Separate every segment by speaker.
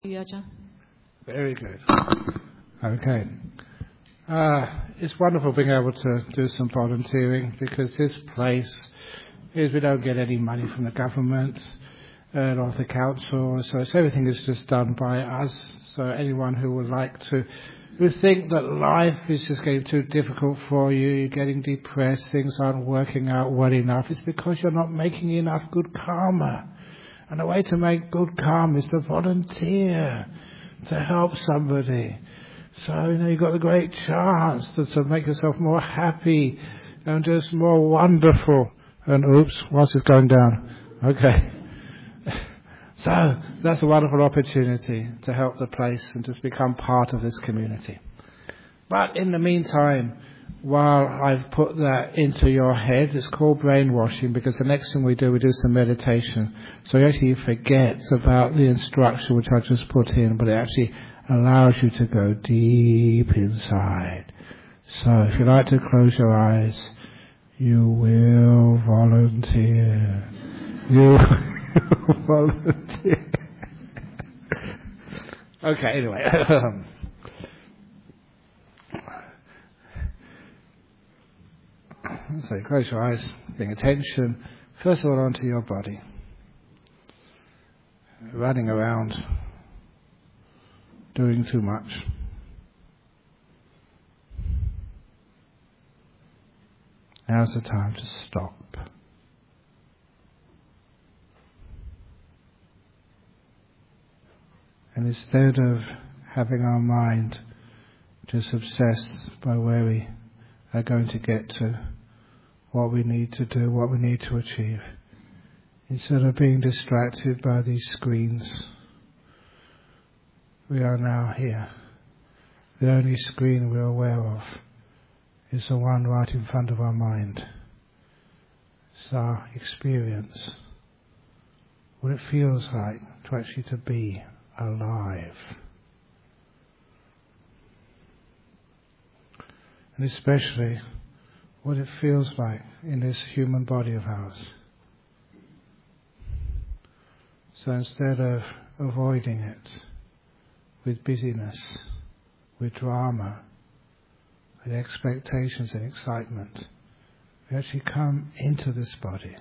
Speaker 1: Ajahn.
Speaker 2: Very good. Okay. It's wonderful being able to do some volunteering, because this place we don't get any money from the government or the council, so everything is just done by us. So anyone who would like to, who think that life is just getting too difficult for you, you're getting depressed, things aren't working out well enough, it's because you're not making enough good karma. And the way to make good karma is to volunteer, to help somebody. So, you've got a great chance to make yourself more happy and just more wonderful. And oops, whilst it's going down. Okay. So, that's a wonderful opportunity to help the place and just become part of this community. But in the meantime, while I've put that into your head, it's called brainwashing, because the next thing we do some meditation. So you actually forget about the instruction which I just put in, but it actually allows you to go deep inside. So if you like to close your eyes, you will volunteer. You will volunteer. Okay, anyway. So you close your eyes, paying attention, first of all onto your body. Running around, doing too much. Now's the time to stop. And instead of having our mind just obsessed by where we are going to get to, what we need to do, what we need to achieve, instead of being distracted by these screens, we are now here. The only screen we're aware of is the one right in front of our mind. It's our experience, what it feels like to actually to be alive. And especially what it feels like in this human body of ours. So instead of avoiding it with busyness, with drama, with expectations and excitement, we actually come into this body.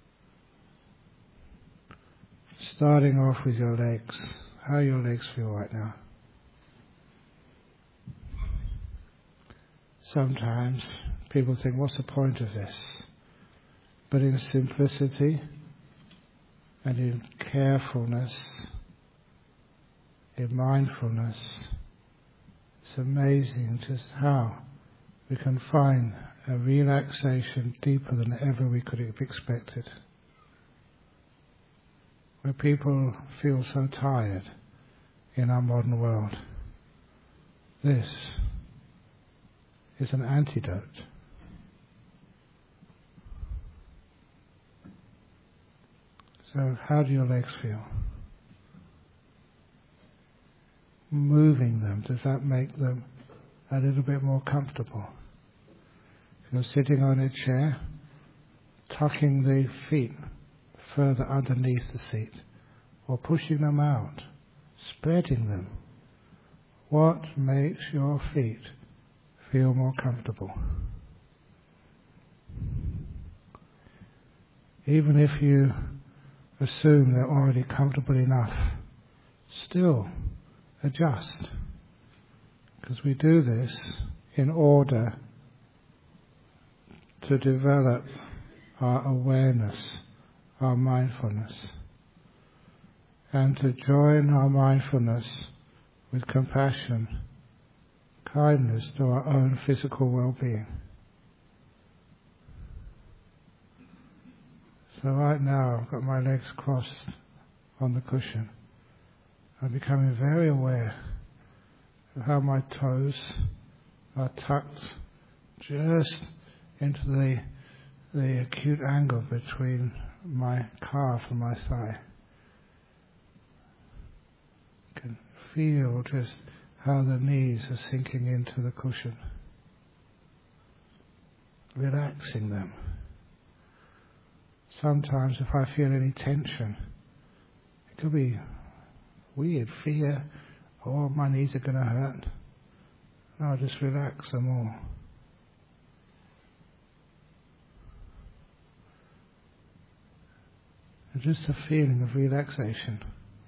Speaker 2: Starting off with your legs. How your legs feel right now? Sometimes people think, what's the point of this? But in simplicity and in carefulness, in mindfulness, it's amazing just how we can find a relaxation deeper than ever we could have expected. Where people feel so tired in our modern world, this is an antidote. So how do your legs feel? Moving them, does that make them a little bit more comfortable? If you're sitting on a chair, tucking the feet further underneath the seat, or pushing them out, spreading them. What makes your feet feel more comfortable? Even if you assume they're already comfortable enough, still adjust. Because we do this in order to develop our awareness, our mindfulness, and to join our mindfulness with compassion, kindness to our own physical well-being. So right now I've got my legs crossed on the cushion. I'm becoming very aware of how my toes are tucked just into the acute angle between my calf and my thigh. I can feel just how the knees are sinking into the cushion, relaxing them. Sometimes if I feel any tension, it could be weird fear. Oh, my knees are going to hurt. No, just relax some more. And just a feeling of relaxation.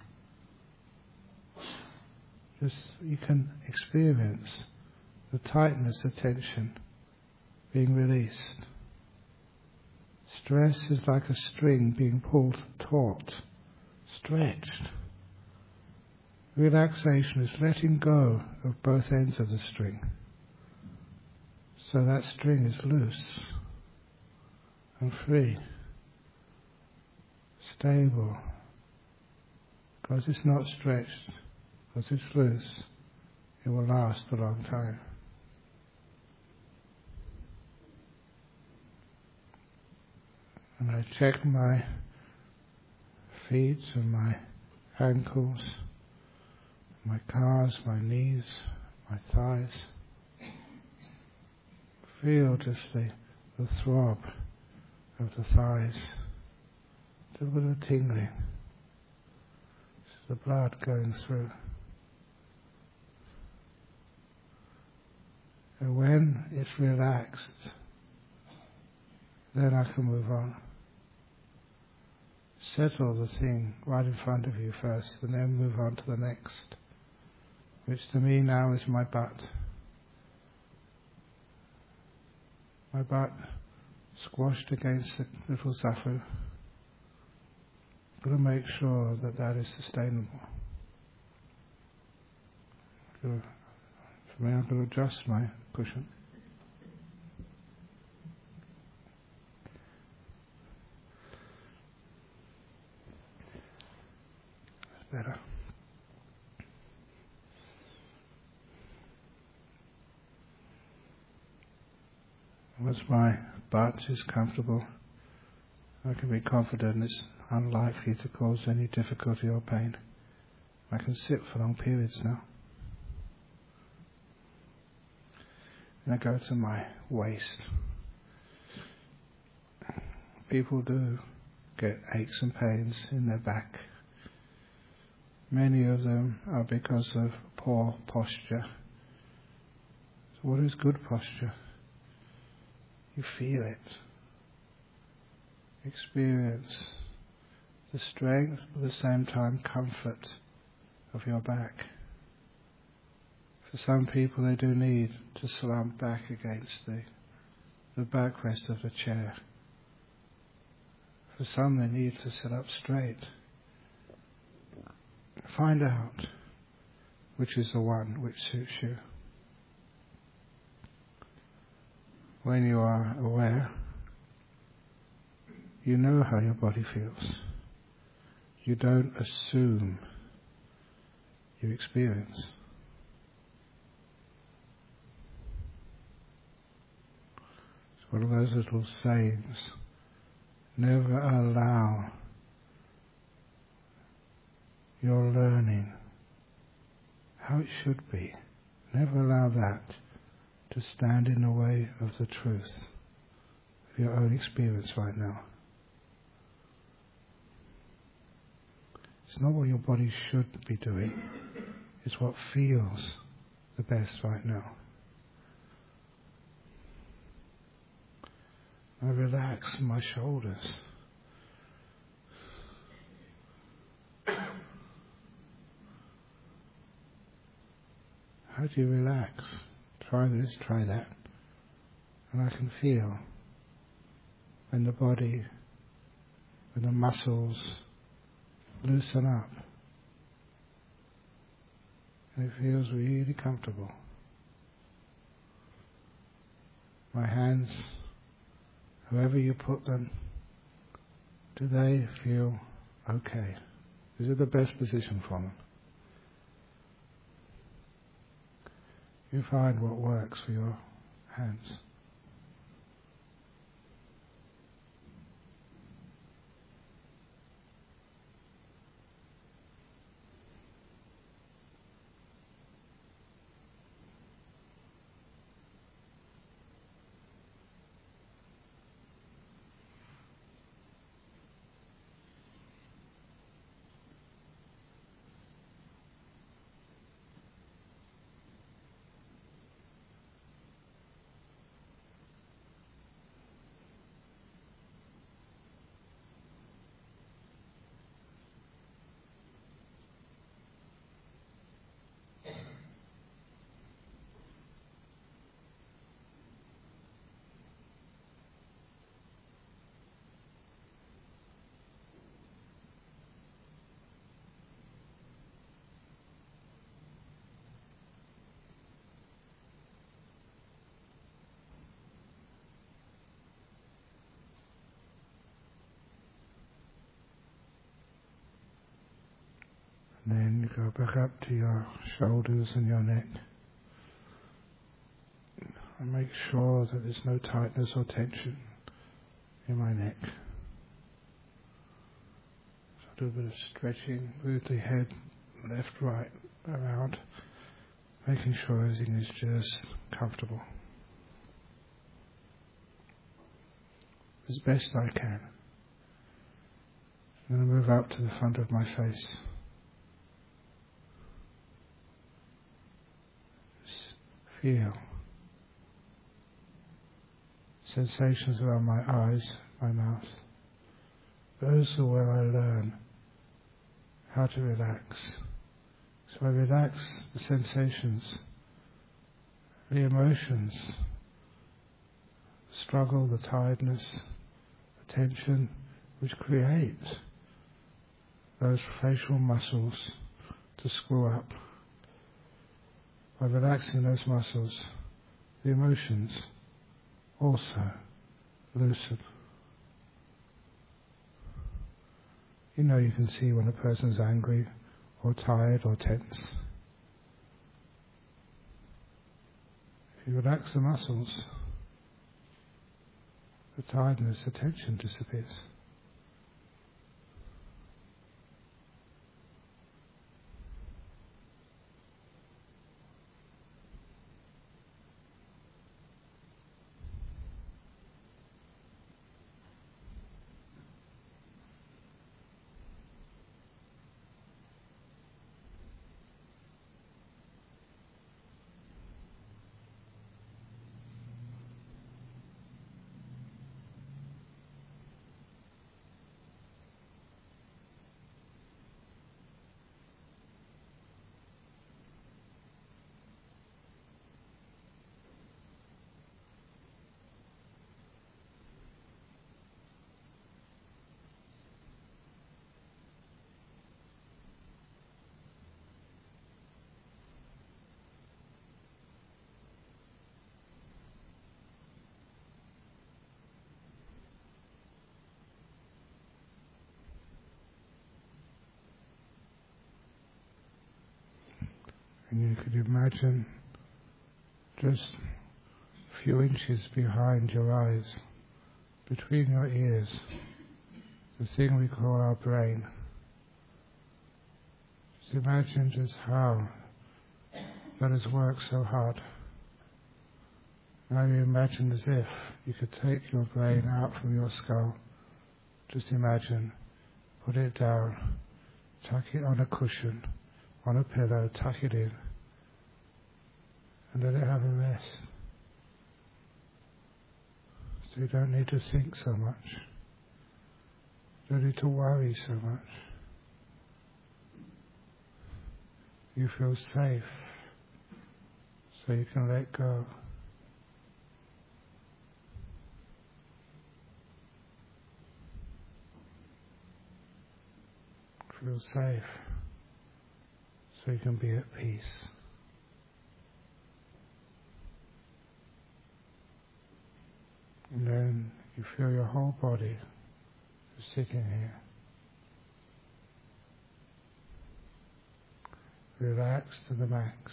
Speaker 2: Just you can experience the tightness, the tension being released. Stress is like a string being pulled taut, stretched. Relaxation is letting go of both ends of the string. So that string is loose and free, stable, because it's not stretched, because it's loose. It will last a long time. And I check my feet and my ankles, my calves, my knees, my thighs. Feel just the throb of the thighs, a little bit of tingling. It's the blood going through. And when it's relaxed, then I can move on. Settle the thing right in front of you first, and then move on to the next, which to me now is my butt. My butt squashed against the little zafu. Got to make sure that that is sustainable. For me, I've got to adjust my cushion. That's better. Once my butt is comfortable, I can be confident it's unlikely to cause any difficulty or pain. I can sit for long periods now. And I go to my waist. People do get aches and pains in their back. Many of them are because of poor posture. So what is good posture? You feel it. Experience the strength, but at the same time comfort of your back. For some people, they do need to slump back against the backrest of the chair. For some, they need to sit up straight. Find out which is the one which suits you. When you are aware, you know how your body feels. You don't assume, you experience. It's one of those little sayings. Never allow your learning how it should be. Never allow that to stand in the way of the truth of your own experience right now. It's not what your body should be doing, it's what feels the best right now. I relax my shoulders. How do you relax? Try this, try that. And I can feel when the body, when the muscles loosen up. And it feels really comfortable. My hands, wherever you put them, do they feel okay? Is it the best position for them? You find what works for your hands. And then you go back up to your shoulders and your neck. And make sure that there's no tightness or tension in my neck. So do a bit of stretching, move the head left, right, around, making sure everything is just comfortable. As best I can. I'm going to move up to the front of my face. Just feel sensations around my eyes, my mouth. Those are where I learn how to relax. So I relax the sensations, the emotions, the struggle, the tiredness, the tension, which creates those facial muscles to screw up. By relaxing those muscles, the emotions also loosen. You know, you can see when a person's angry or tired or tense. If you relax the muscles, the tiredness, the tension disappears. And you could imagine just a few inches behind your eyes, between your ears, the thing we call our brain. Just imagine just how that has worked so hard. Now you imagine as if you could take your brain out from your skull. Just imagine, put it down, tuck it on a cushion, on a pillow, tuck it in, and let it have a rest. So you don't need to think so much. You don't need to worry so much. You feel safe, so you can let go. Feel safe, so you can be at peace. And then you feel your whole body just sitting here, relaxed to the max,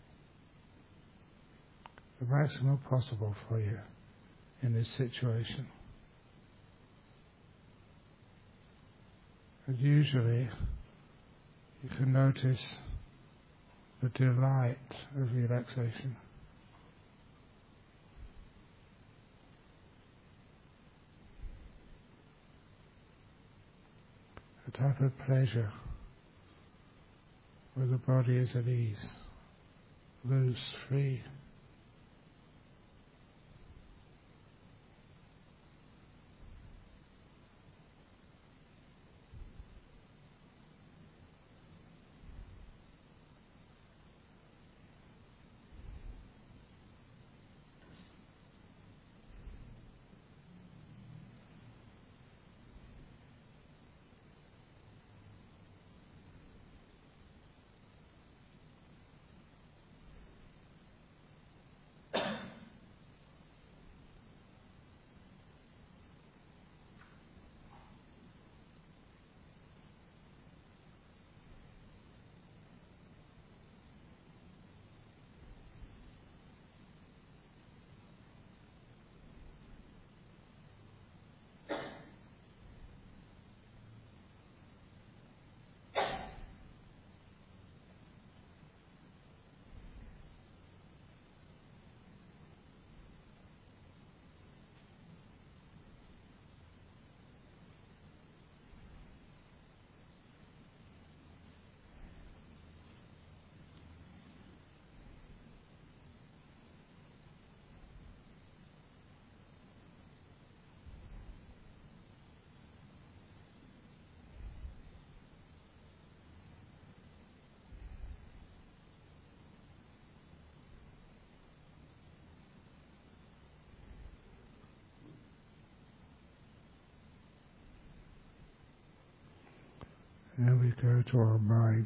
Speaker 2: the maximum possible for you in this situation. And usually you can notice the delight of relaxation. A type of pleasure where the body is at ease, loose, free. And we go to our mind.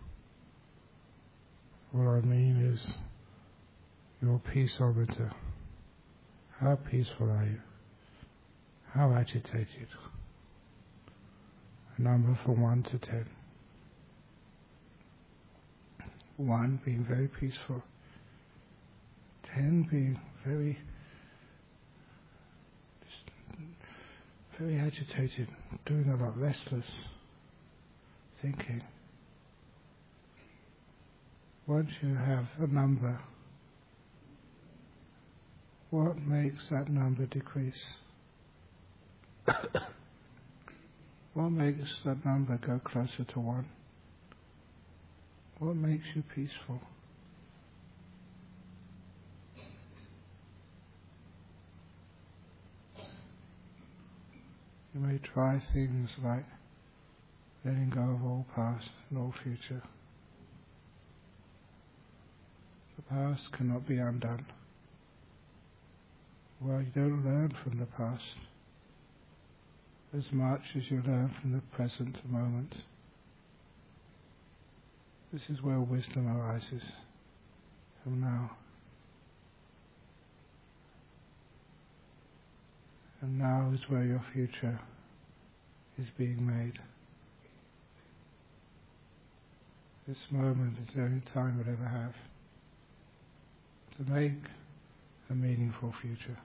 Speaker 2: What I mean is your peaceometer. How peaceful are you? How agitated? A number from 1 to 10. 1 being very peaceful. 10 being very agitated, doing a lot, restless, thinking. Once you have a number, what makes that number decrease? What makes that number go closer to 1? What makes you peaceful? You may try things like letting go of all past and all future. The past cannot be undone. Well, you don't learn from the past as much as you learn from the present moment. This is where wisdom arises from now. And now is where your future is being made. This moment is the only time we'll ever have to make a meaningful future.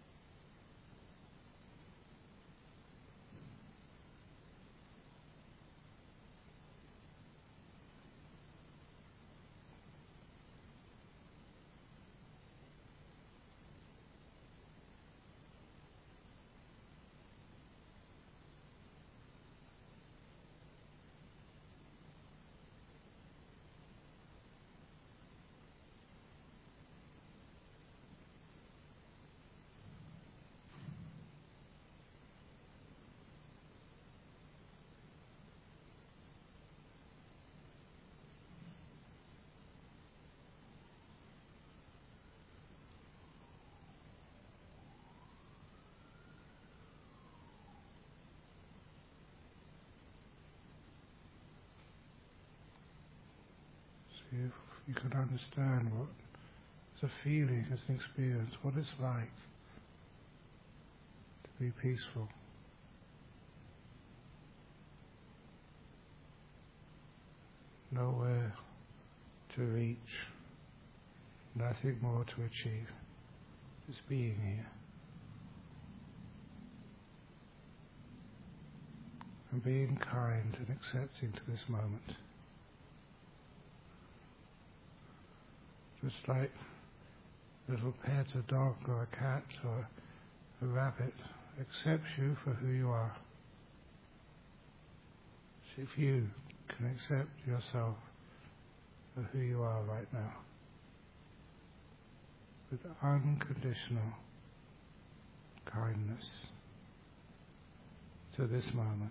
Speaker 2: If you could understand what is a feeling, as an experience, what it's like to be peaceful. Nowhere to reach, nothing more to achieve, just being here. And being kind and accepting to this moment. Just like a little pet, a dog or a cat or a rabbit accepts you for who you are. So if you can accept yourself for who you are right now, with unconditional kindness to this moment.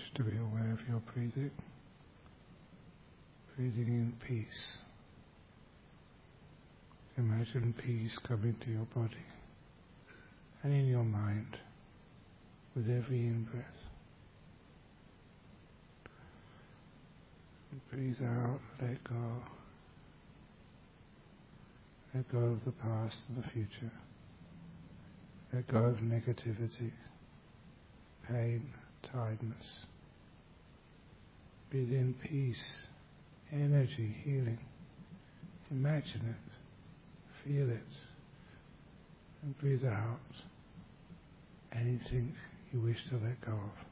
Speaker 2: Just to be aware of your breathing. Breathing in peace. Imagine peace coming to your body and in your mind with every in-breath. Breathe out, let go. Let go of the past and the future. Let go of negativity, pain, tiredness. Breathe in peace, energy, healing. Imagine it, feel it, and breathe out anything you wish to let go of.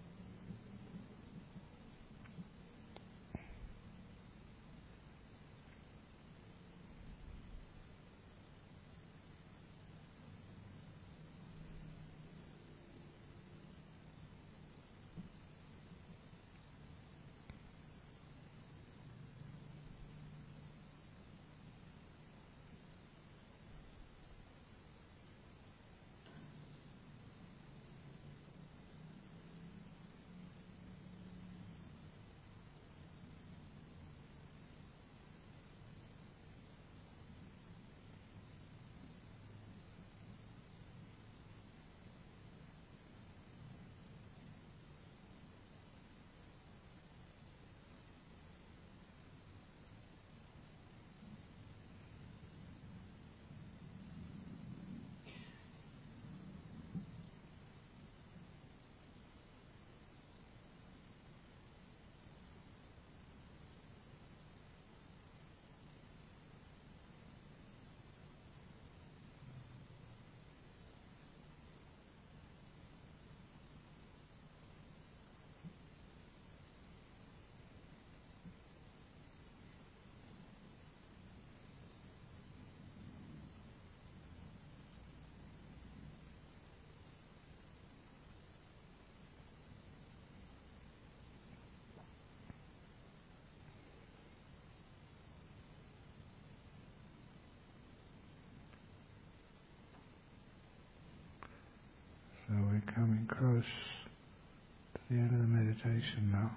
Speaker 2: So we're coming close to the end of the meditation now.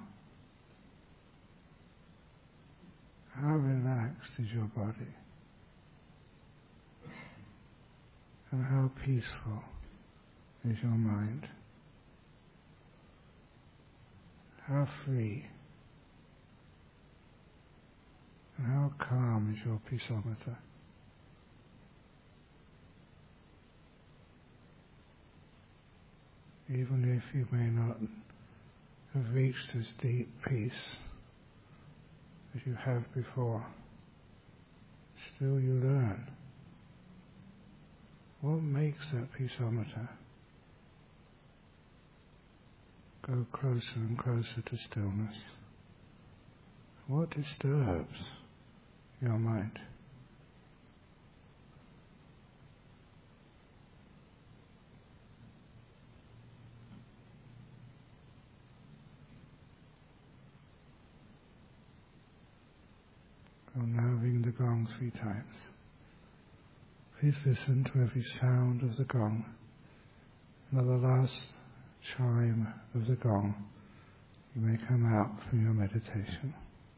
Speaker 2: How relaxed is your body? And how peaceful is your mind? How free and how calm is your peaceometer? Even if you may not have reached this deep peace as you have before, still you learn. What makes that peaceometer go closer and closer to stillness? What disturbs your mind? I'll now ring the gong 3 times. Please listen to every sound of the gong. And at the last chime of the gong, you may come out from your meditation.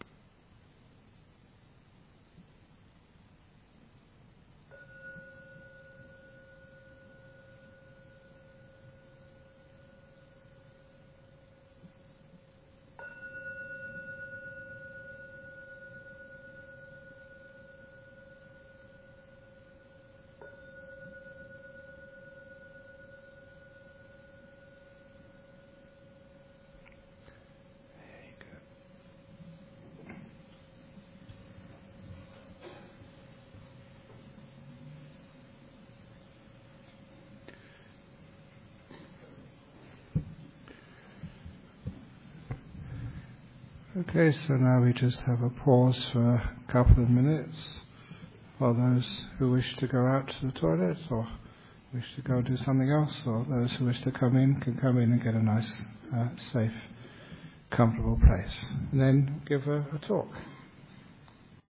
Speaker 2: Okay, so now we just have a pause for a couple of minutes for those who wish to go out to the toilet or wish to go do something else, or those who wish to come in can come in and get a nice, safe, comfortable place. And then give a talk.